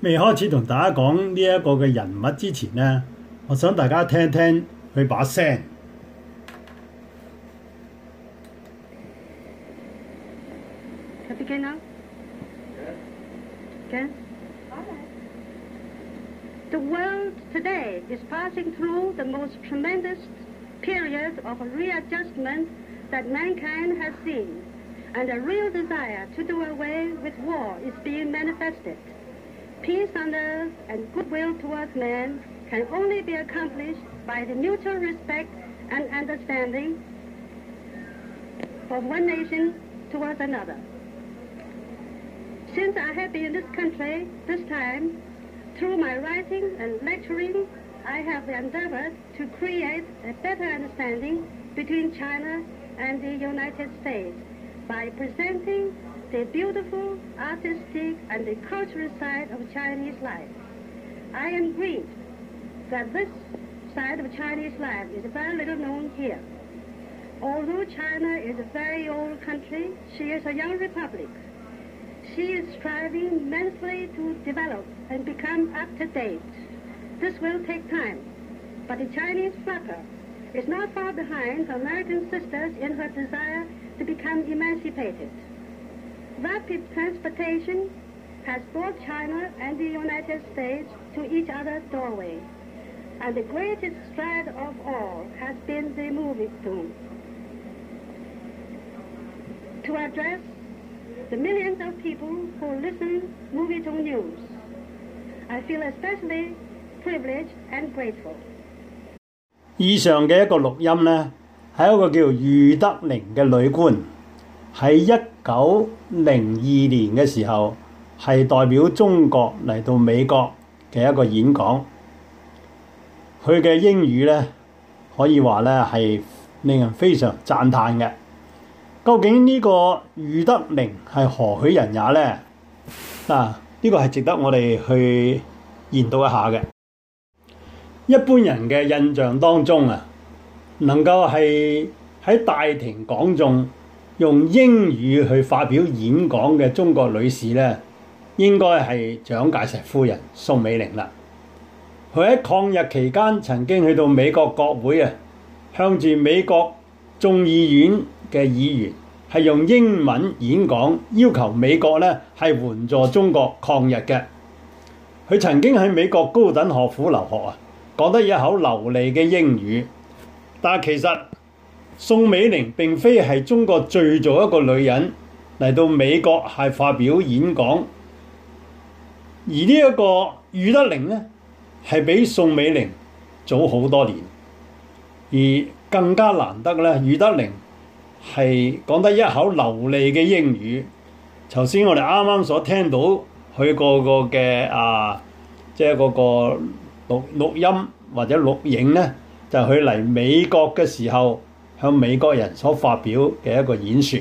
未開始同大家講呢一個嘅人物之前呢，我想大家聽聽佢把聲。 Can I begin now? Again? The world today is passing through the most tremendous period of readjustment that mankind has seen, and a real desire to do away with war is being manifested. Peace on earth and goodwill towards men can only be accomplished by the mutual respect and understanding of one nation towards another. Since I have been in this country this time, through my writing and lecturing, I have endeavored to create a better understanding between China and the United States by presenting the beautiful, artistic, and the cultural side of Chinese life. I am grieved that this side of Chinese life is very little known here. Although China is a very old country, she is a young republic. She is striving immensely to develop and become up-to-date. This will take time, but the Chinese flapper is not far behind her American sisters in her desire to become emancipated. Rapid transportation has brought China and the United States to each other's doorway, and the greatest stride of all has been the movie boom. To address the millions of people who listen Movietone news, I feel especially privileged and grateful. 以上嘅一個錄音呢，係一個叫余德齡嘅女官，喺1902年嘅時候，係代表中國嚟到美國嘅一個演講。佢嘅英語呢，可以話呢係令人非常讚歎嘅。究竟呢個余德齡係何許人也呢？呢個係值得我哋去研讀一下嘅。一般人嘅印象當中能夠係喺大庭廣眾用英語去發表演講嘅中國女士呢，應該係蔣介石夫人宋美齡啦。佢喺抗日期間曾經去到美國國會向住美國眾議院嘅議員係用英文演講，要求美國呢係援助中國抗日嘅。佢曾經喺美國高等學府留學講得一口流利嘅英語。但係其實宋美齡並非係中國最早一個女人嚟到美國係發表演講，而呢一個余德齡呢係比宋美齡早好多年，而更加難得呢，余德齡係講得一口流利嘅英語。頭先我哋啱啱所聽到佢個嘅即係嗰個錄音或者錄影呢，就係佢嚟美國嘅時候向美國人所發表嘅一個演說。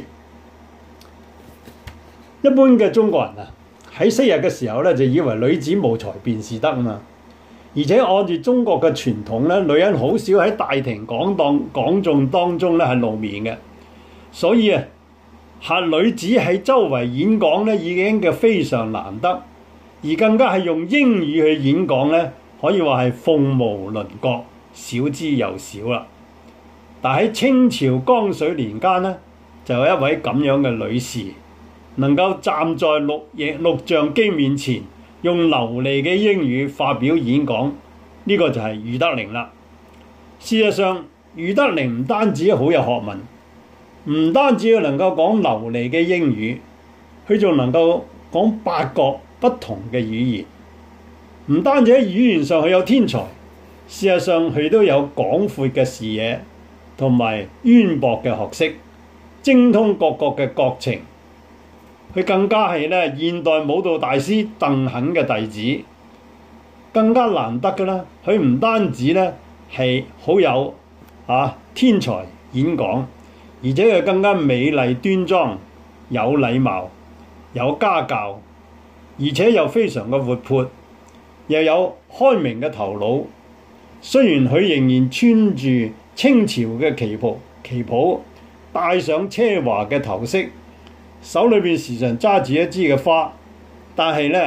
一般嘅中國人喺昔日嘅時候呢，就以為女子無才便是德嘛，而且按住中國嘅傳統呢，女人好少喺大庭廣眾當中呢係露面嘅，所以女子喺周圍演講呢已經嘅非常難得，而更加係用英語去演講呢，可以話係鳳毛麟角，少之又少啦。但喺清朝光緒年間呢，就有一位咁樣嘅女士，能夠站在錄像機面前，用流利嘅英語發表演講，呢個就係余德齡啦。事實上，余德齡唔單止好有學問，唔單止佢能夠講流利嘅英語，佢仲能夠講8國不同嘅語言。唔單止喺語言上佢有天才，事實上佢都有廣闊嘅視野同埋淵博嘅學識，精通各國嘅國情。佢更加係現代舞蹈大師鄧肯嘅弟子。更加難得嘅啦，佢唔單止係好有天才演講，而且佢更加美麗端莊，有禮貌，有家教，而且又非常嘅活潑，又有開明嘅頭腦。雖然佢仍然穿住清朝嘅旗袍，戴上奢華嘅頭飾，手裏邊時常揸住一支嘅花，但係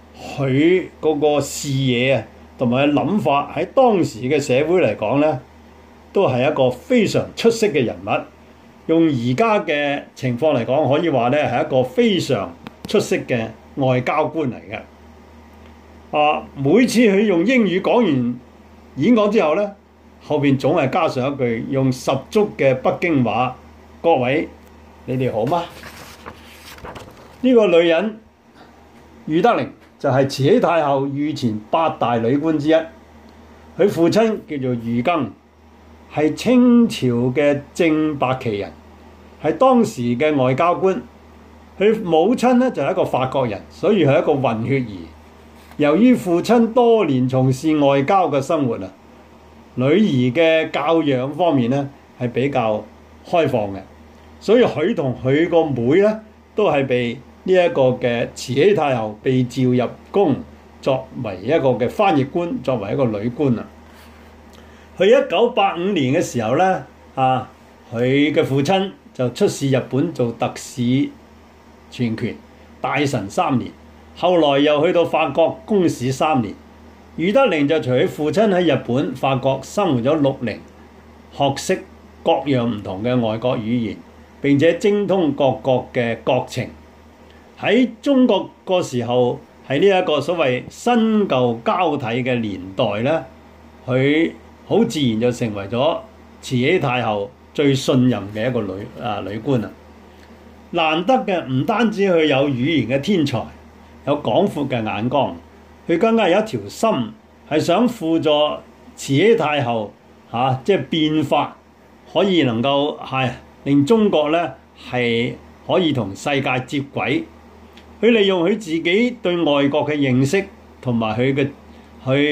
佢嗰個視野啊，同埋諗法喺當時嘅社會嚟講咧，都係一個非常出色嘅人物。用而家嘅情況嚟講，可以話咧係一個非常出色嘅外交官嚟嘅。每次佢用英語講完演講之後咧，後邊總係加上一句用十足嘅北京話：各位，你哋好嗎？呢個女人俞德齡就係慈禧太后御前8大女官之一。佢父親叫做俞庚，係清朝嘅正白旗人，係當時嘅外交官。佢母親咧就係一個法國人，所以係一個混血兒。由於父親多年從事外交嘅生活啊，女兒嘅教養方面咧係比較開放嘅，所以佢同佢個妹咧都係被呢一個嘅慈禧太后被召入宮，作為一個嘅翻譯官，作為一個女官啊。佢1985年嘅時候咧，佢嘅父親就出使日本做特使全權大臣3年，後來又去到法國公使3年。俞德齡就隨佢父親喺日本、法國生活咗6年，學識各樣唔同嘅外國語言，並且精通各國嘅國情。喺中國個時候，喺呢一個所謂新舊交替嘅年代咧，佢好自然就成為咗慈禧太后最信任嘅一個女官啊！難得嘅唔單止佢有語言嘅天才，有廣闊嘅眼光，佢更加有一條心係想輔助慈禧太后即係變法，可以能夠令中國咧係可以同世界接軌。佢利用佢自己對外國嘅認識同埋佢嗰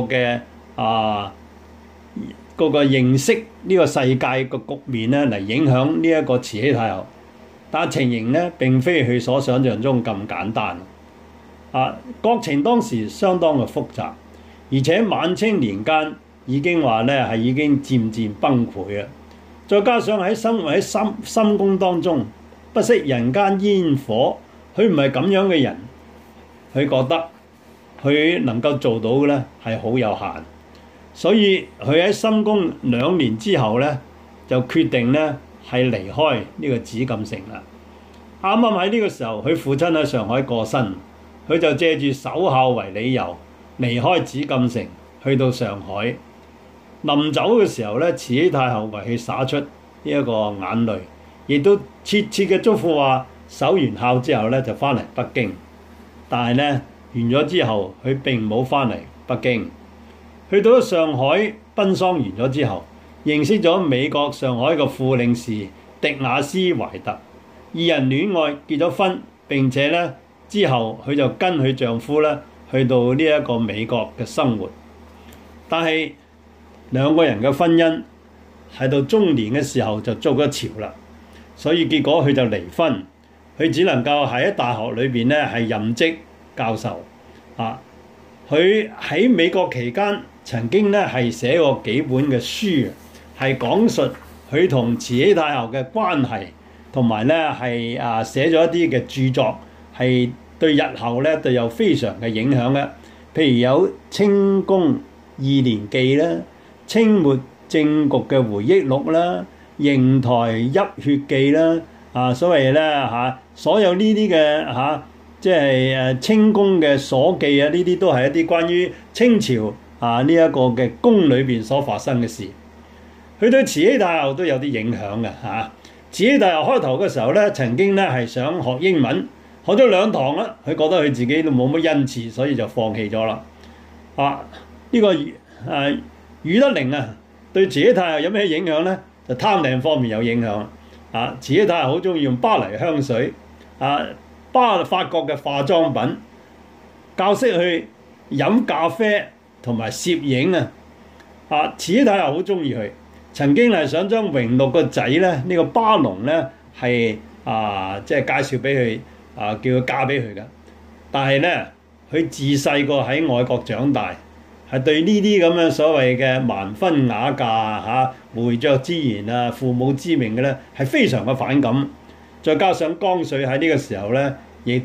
個認識呢個世界個局面咧，嚟影響呢一個慈禧太后。但情形咧並非佢所想象中咁簡單。國情當時相當嘅複雜，而且晚清年間已經話咧係已經漸漸崩潰啊！再加上喺生活喺深宮當中，不惜人間煙火。佢唔係咁樣嘅人，佢覺得佢能夠做到嘅咧係好有限，所以佢喺深宮2年之後咧，就決定咧係離開呢個紫禁城啦。啱啱喺呢個時候，佢父親喺上海過身，佢就借住守孝為理由離開紫禁城，去到上海。臨走嘅時候咧，慈禧太后為佢灑出呢一個眼淚，亦都切切嘅囑咐話，守完孝之後咧就翻嚟北京。但係咧完咗之後，佢並冇翻嚟北京。去到咗上海奔喪完咗之後，認識咗美國上海嘅副領事迪亞斯懷特，二人戀愛結咗婚，並且咧之後佢就跟佢丈夫咧去到呢一個美國嘅生活。但係兩個人嘅婚姻喺到中年嘅時候就築咗巢啦，所以結果佢就離婚。佢只能夠喺大學裏邊咧係任職教授。佢喺美國期間曾經咧係寫過幾本嘅書，係講述佢同慈禧太后嘅關係，同埋咧係寫咗一啲嘅著作，係對日後咧都有非常嘅影響嘅。譬如有《清宮2年記》啦，《清末政局嘅回憶錄》啦，《瀛台泣血記》啦，所謂咧所有呢啲嘅即係清宮嘅所記啊，呢啲都係一啲關於清朝呢一個嘅宮裏邊所發生嘅事。佢對慈禧太后都有啲影響嘅。慈禧太后開頭嘅時候咧，曾經咧係想學英文，學咗2堂啦，佢覺得佢自己都冇乜恩賜，所以就放棄咗啦。呢個俞德齡對慈禧太后有咩影響咧？就貪靚方面有影響。慈禧太后好中意用巴黎香水，法國嘅化妝品，教識去飲咖啡同埋攝影慈禧太后好中意佢，曾經係想將榮祿個仔咧，呢個巴隆咧係即係介紹俾佢叫佢嫁俾佢嘅。但係咧，佢自細個喺外國長大，係對呢啲咁樣所謂嘅盲婚啞嫁媒妁之言父母之命嘅咧，係非常嘅反感。再加上光緒喺呢個時候咧，亦都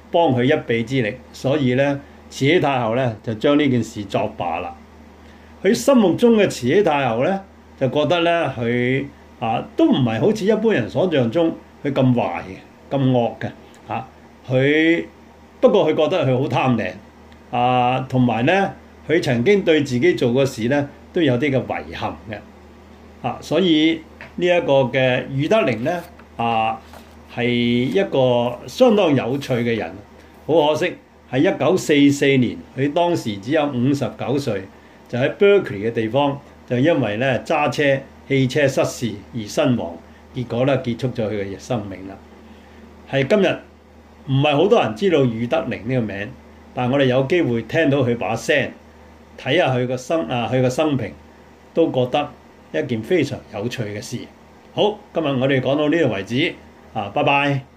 幫佢一臂之力，所以咧慈禧太后咧就將呢件事作罷啦。佢心目中嘅慈禧太后咧就覺得咧佢都唔係好似一般人想象中佢咁壞嘅、咁惡嘅佢不過佢覺得佢好貪靚同埋咧佢曾經對自己做過事咧都有啲嘅遺憾嘅所以呢一個嘅裕德齡咧係一個相當有趣嘅人。好可惜喺1944年，佢當時只有59歲，就喺 Berkeley 嘅地方，就因為咧揸車汽車失事而身亡，結果咧結束咗佢嘅生命啦。係今日唔係好多人知道裕德齡呢個名，但係我哋有機會聽到佢把聲，睇下佢個生平，都覺得一件非常有趣嘅事。好，今日我哋講到呢度為止拜拜。